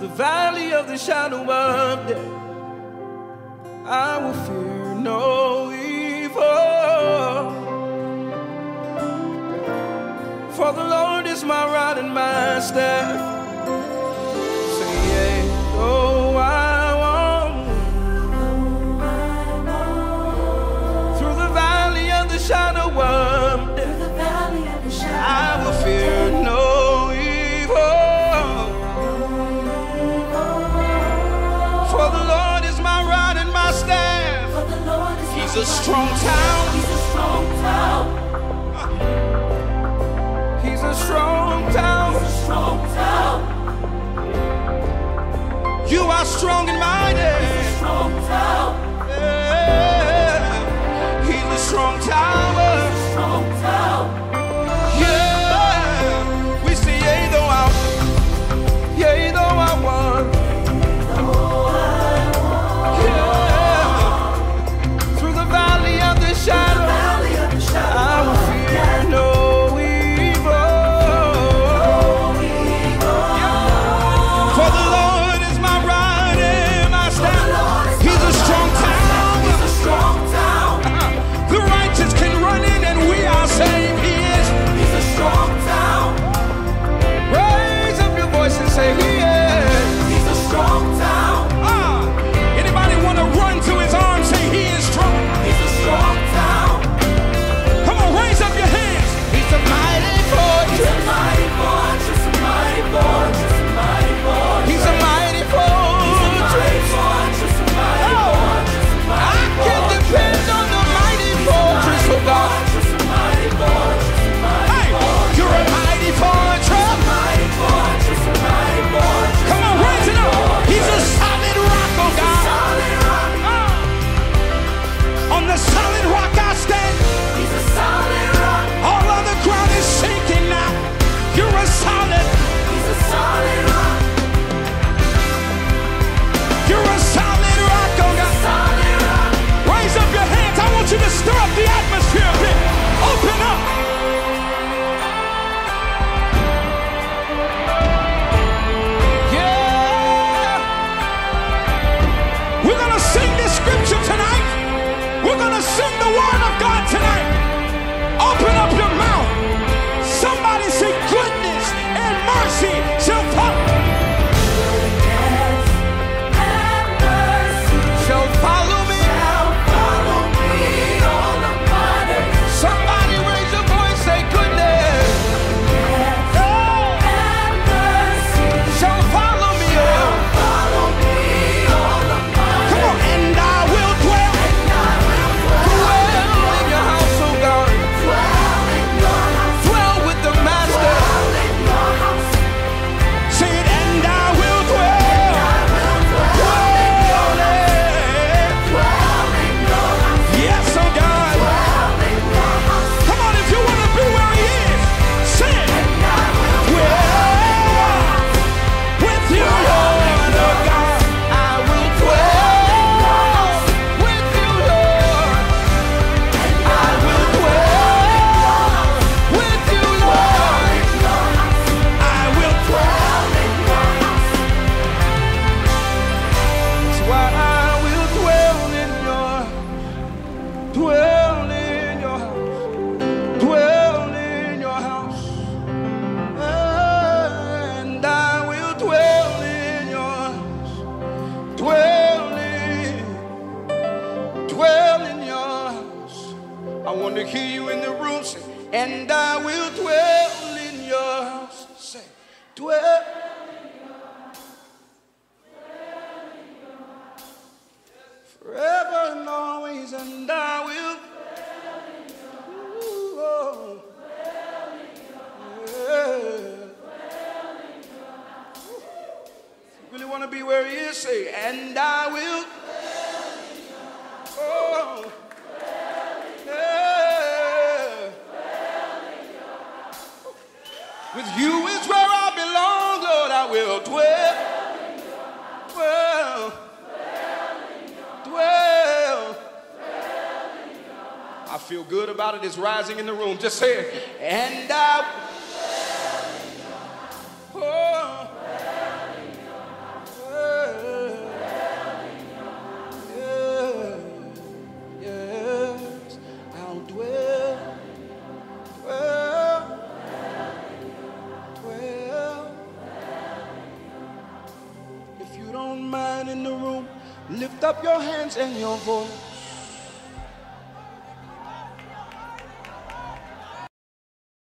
the valley of the shadow of death, I will fear no evil. For the Lord is my rod and my staff. Say, yea, though I walk through the valley of the shadow of death, I will fear no evil. For the Lord is my rod and my staff. He's a strong town. He's a strong town. He's a strong town. He's a strong town. You are strong and mighty. He's a strong town. Yeah. He's a strong tower. He's a strong town. Yeah. We say, yea, though I want. Yeah. Through the valley of the shadow, I will fear no evil. For the Lord is my rod and my staff. He's a strong town. He's a strong town. The righteous can run in and we are saved. He is. He's a strong town. Raise up your voice and say, He is. He's a strong town. Anybody want to run to His arms? Say, He is strong. He's a strong town. Come on, raise up your hands. He's a mighty fortress. He's a mighty fortress. A mighty fortress. A mighty fortress. He's a mighty fortress. A mighty fortress. A mighty fortress. I can depend on the mighty fortress of God. Hey, you're a mighty fortress. A mighty fortress. A mighty fortress. Come on, raise it up. He's a solid rock, oh God. Solid rock. On the solid rock I stand. He's a solid rock. All of the ground is shaking now. You're a solid. He's a solid rock. You're a solid rock, oh God. Solid rock. Raise up your hands. I want you to stir up the atmosphere a bit. Open up. Yeah. We're going to sing this scripture tonight. We're going to sing the word of God tonight. Open up your mouth. Somebody say goodness and mercy shall follow. Shall follow me. Somebody raise your voice, say goodness. Shall follow me. Come on, and I will dwell. Dwell in your house, oh God. Dwell with the Master. Say it, and I will dwell. Dwell in. Yes, oh God. Come on, if you want to be where He is, say it. Dwell with you, Lord, oh God. I will dwell with you, Lord. I will dwell with you, Lord. I will dwell. That's why I will dwell in your house. Dwell in your house. Dwell in your house. And I will dwell in your house. Dwell in your house. I want to hear you in the room say, and I will dwell in your house. Say, dwell. Forever and always, and I will. Ooh, oh. Yeah. You really want to be where He is? Say, and I will. Oh. Yeah. With you is where I belong, Lord. I will dwell. Well. Dwell. I feel good about it. It's rising in the room. Just say it. And I. Oh. Lift up your hands and your voice.